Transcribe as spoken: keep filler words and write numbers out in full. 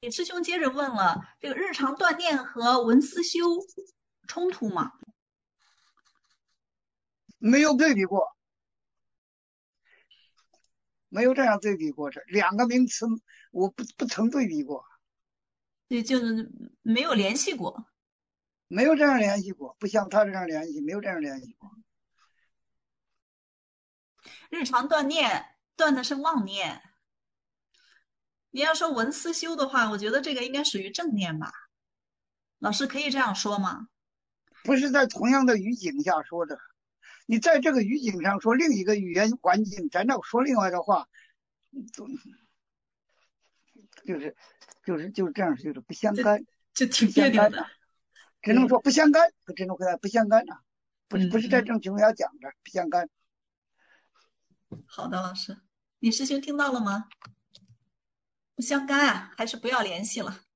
师兄接着问了，这个日常锻炼和文思修冲突吗？ 没有对比过，没有这样对比过，这两个名词我不不曾对比过， 对，就是没有联系过。 没有这样联系过，不像他这样联系，没有这样联系过。 日常锻炼锻的是妄念，你要说文思修的话，我觉得这个应该属于正念吧？老师可以这样说吗？ 不是在同样的语境下说的，你在这个语境上说另一个语言环境，在那说另外的话，就是就是就是这样，就是不相这干，不就挺别扭的。 相干呐、只能对， 说不相干，只能回答不相干呐、不是不是在这嗯嗯， 种情况下讲的不相干。 好的，老师，你师兄听到了吗？不相干啊，还是不要联系了。